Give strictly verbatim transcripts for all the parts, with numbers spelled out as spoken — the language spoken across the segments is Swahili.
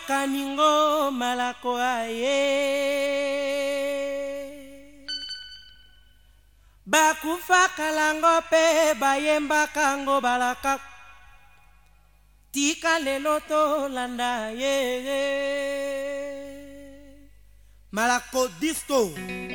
kaningo malako aye bakufa kalango pe bayemba kango balaka tika lelo to landa ye malako disco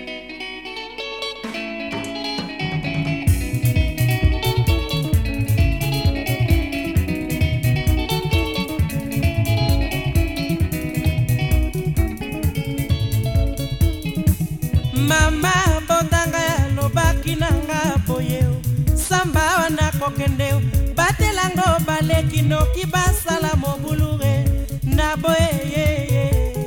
mama bondanga ya lobaki nanga boyeo samba wana kokendeo batelango baleki noki basala mobulure na boye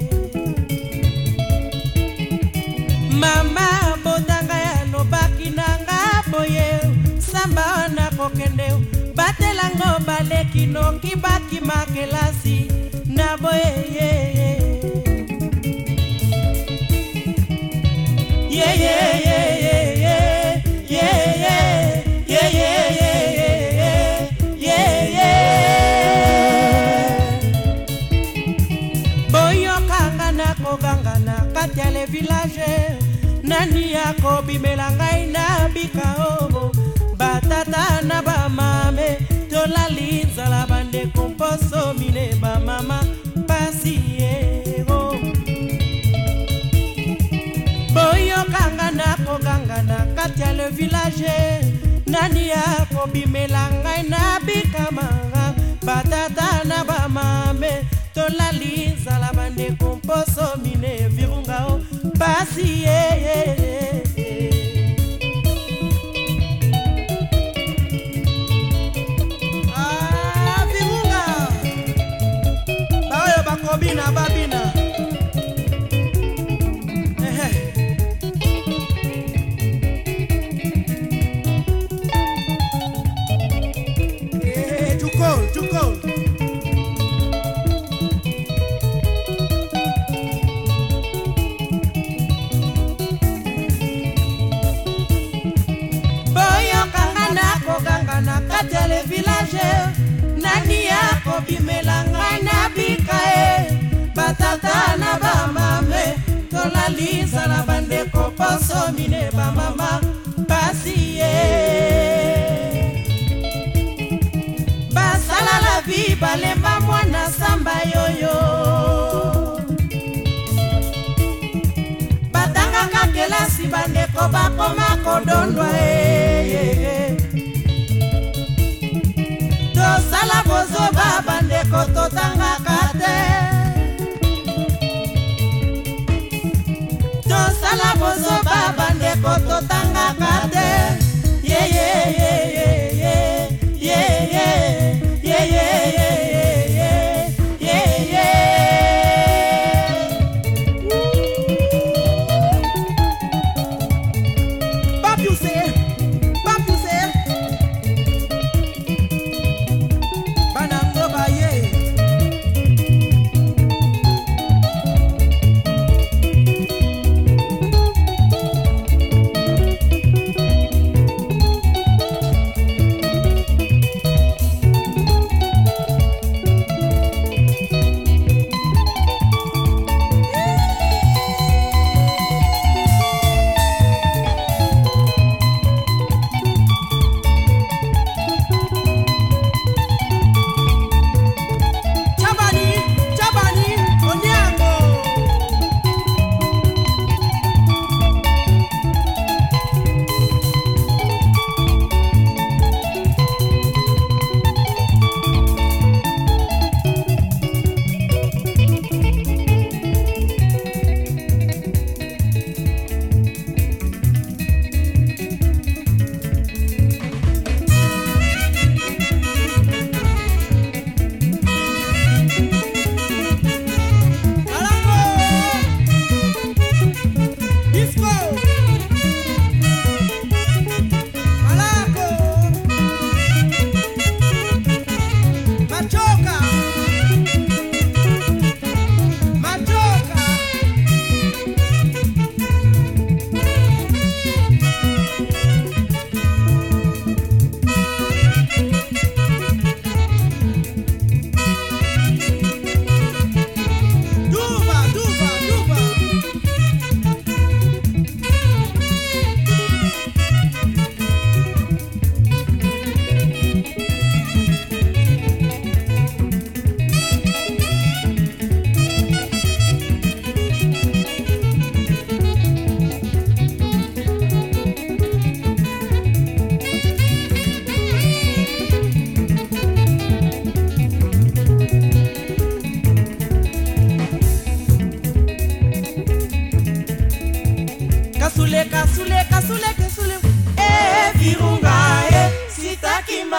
mama bondanga ya lobaki nanga boyeo samba wana kokendeo batelango baleki noki baki makelasi na boye yeah yeah yeah yeah yeah yeah yeah yeah yeah yeah yeah boyo kangana kogangana katia le village nani yako bimela ngai na bikaobo batata na ba mame tolali nzala bande komposo mine ba mama pasiego boyo kangana kogangana katia le village nani yako bimela ngai na bikamanga batata na ba mame tolali nzala bande komposo mine virungao pasi ah virunga bayo bakobina babina too cold. Boyo kangana kogangana katia le village nani yako bimela ngai na bikae batata na ba mame tolali nzala bande komposo mine ba mama pasiye basala la vie balemba mwana samba yoyo batanga kakelasi bandeko bakoma kodondwa e tosala bozoba bandeko totangaka te tosala bozoba bandeko totangaka te yeah yeah yeah yeah yeah yeah yeah yeah yeah yeah yeah yeah yeah pop you say pop you say banango baye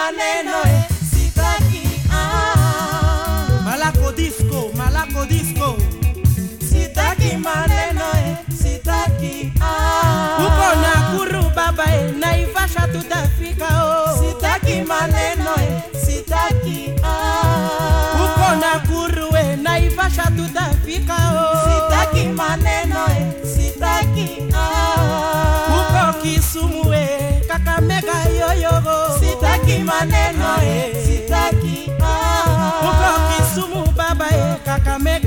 maneno eh, sitaki ah. Malako disco, Malako disco. Sitaki maneno eh, sitaki ah. Uko Nakuru baba eh, Naivasha tutafika oh. Sitaki maneno eh, sitaki ah. Uko Nakuru eh, Naivasha tutafika oh. Sitaki maneno eh, sitaki ah. Uko Kisumu eh, Kakamega yoyogo. Sitaki maneno eh, sitaki ah. Uko Kisumu baba eh, Kakamega